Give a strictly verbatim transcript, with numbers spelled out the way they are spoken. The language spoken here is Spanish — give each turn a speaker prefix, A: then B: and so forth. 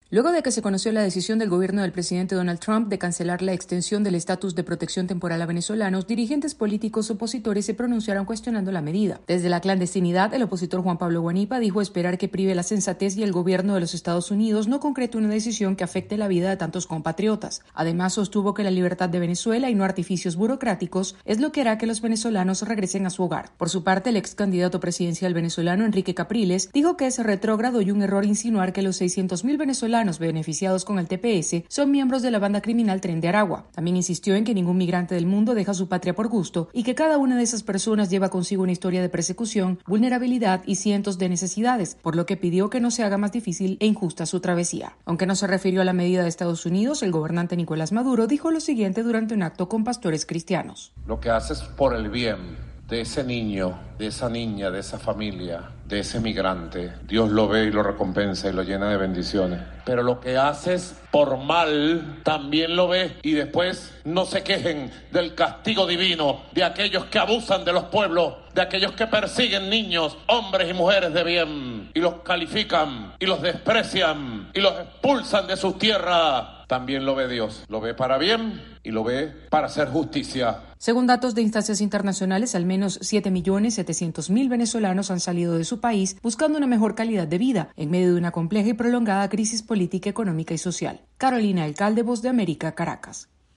A: Luego de que se conoció la decisión del gobierno del presidente Donald Trump de cancelar la extensión del estatus de protección temporal a venezolanos, dirigentes políticos opositores se pronunciaron cuestionando la medida. Desde la clandestinidad, el opositor Juan Pablo Guanipa dijo esperar que prive la sensatez y el gobierno de los Estados Unidos no concrete una decisión que afecte la vida de tantos compatriotas. Además, sostuvo que la libertad de Venezuela y no artificios burocráticos es lo que hará que los venezolanos regresen a su hogar. Por su parte, el ex candidato presidencial venezolano Enrique Capriles dijo que es retrógrado y un error insinuar que los seiscientos mil venezolanos beneficiados con el T P S son miembros de la banda criminal Tren de Aragua. También insistió en que ningún migrante del mundo deja su patria por gusto y que cada una de esas personas lleva consigo una historia de persecución, vulnerabilidad y cientos de necesidades, por lo que pidió que no se haga más difícil e injusta su travesía. Aunque no se refirió a la medida de Estados Unidos, el gobernante Nicolás Maduro dijo lo siguiente durante un acto con pastores cristianos.
B: Lo que haces por el bien de ese niño, de esa niña, de esa familia, de ese migrante, Dios lo ve y lo recompensa y lo llena de bendiciones. Pero lo que haces por mal, también lo ve, y después no se quejen del castigo divino de aquellos que abusan de los pueblos, de aquellos que persiguen niños, hombres y mujeres de bien, y los califican, y los desprecian, y los expulsan de sus tierras. También lo ve Dios, lo ve para bien y lo ve para hacer justicia.
A: Según datos de instancias internacionales, al menos siete millones setecientos mil venezolanos han salido de su país buscando una mejor calidad de vida en medio de una compleja y prolongada crisis política, económica y social. Carolina Alcalde, Voz de América, Caracas.